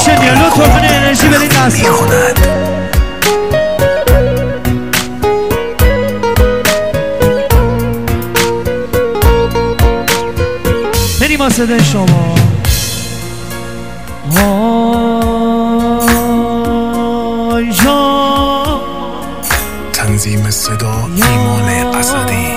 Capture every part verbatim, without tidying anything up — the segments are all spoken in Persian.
میشه میاد لطفا کنه انرژی برید دست بریم با صدای شما آجا تنظیم صدا ایمان اسدی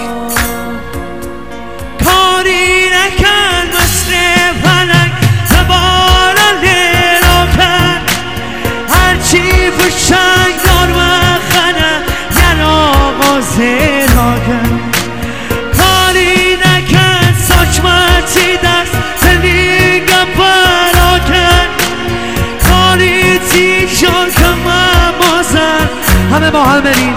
کاری نکن مثل فلک زبارا لیراکن هرچی پشنگ دار مخنه ین آغاز راکن کاری نکن ساچمتی دست زلیگم پراکن کاری تیشان کمم بازن همه با هم بریم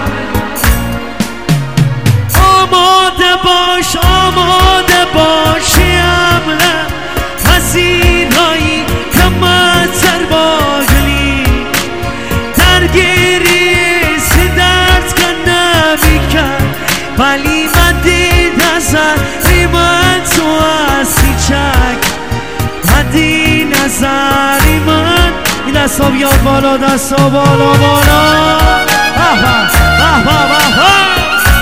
آماده باش آماده باشی امره پذیرایی کمتر باگلی درگیری سی درد کن نمیکن ولی من دید نظری من تو هستی چک من دید نظری من این دستا بیاد بالا دستا بالا بالا به به به به به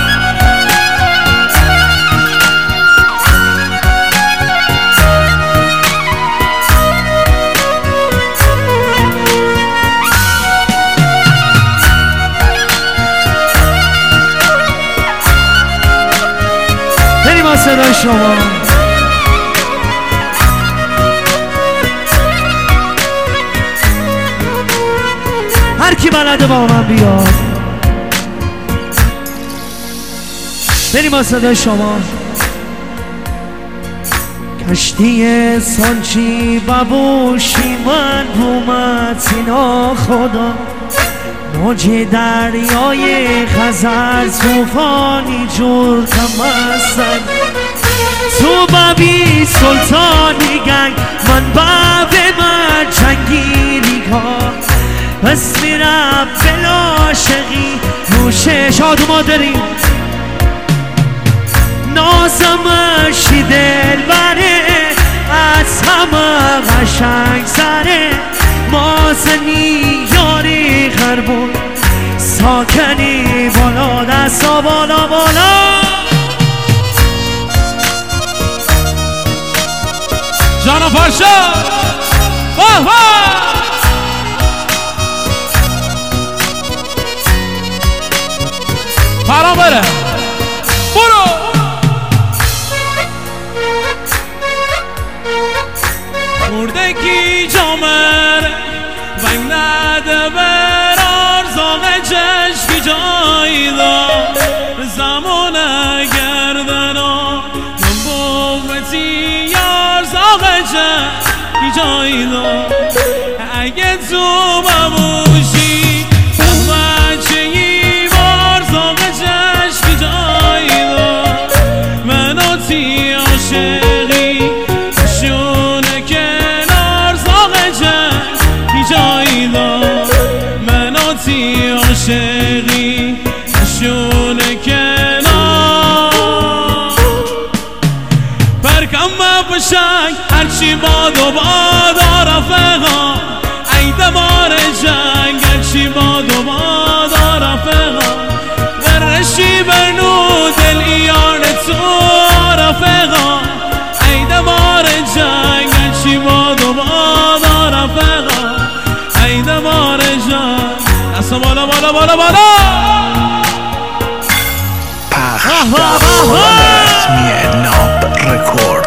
صدای شما هر کی بلده با من بیاد بریم با صدای شما کشتی سانچی ببوشی من بومتینا خدا موج دریای خزر توفانی جور کمستن تو ببی سلطانی گنگ من باب من جنگیری کار پس میرم بلا شقی نوشه شاد ما داریم نازمشی دل بره از همه قشنگ سره مازنی یاری خربون ساکنی بالا دستا بالا بالا جانا پاشا واه واه پرام بره برو مردگی جامر ونگ نده برار زاغ چشکی جایی دار زمان گردنا من بومتی یار زاغ چشکی جایی دار اگه تو ببوشی تو بچه ای بار زاغ چشکی جایی دار منو تی عاشقی شونه کنار زاغ چشکی جایی دار منو تی عاشقی شونه کنار برکم بپشنگ هرچی باد و باد رفقا ای دمار جنگ هرچی باد و باد رفقا ورشی برنو دل ایان تو رفقا ای دمار جنگ هرچی باد و باد رفقا ای دمار جنگ دست بالا بالا بالا بالا پخش در رسمی ناب رکورد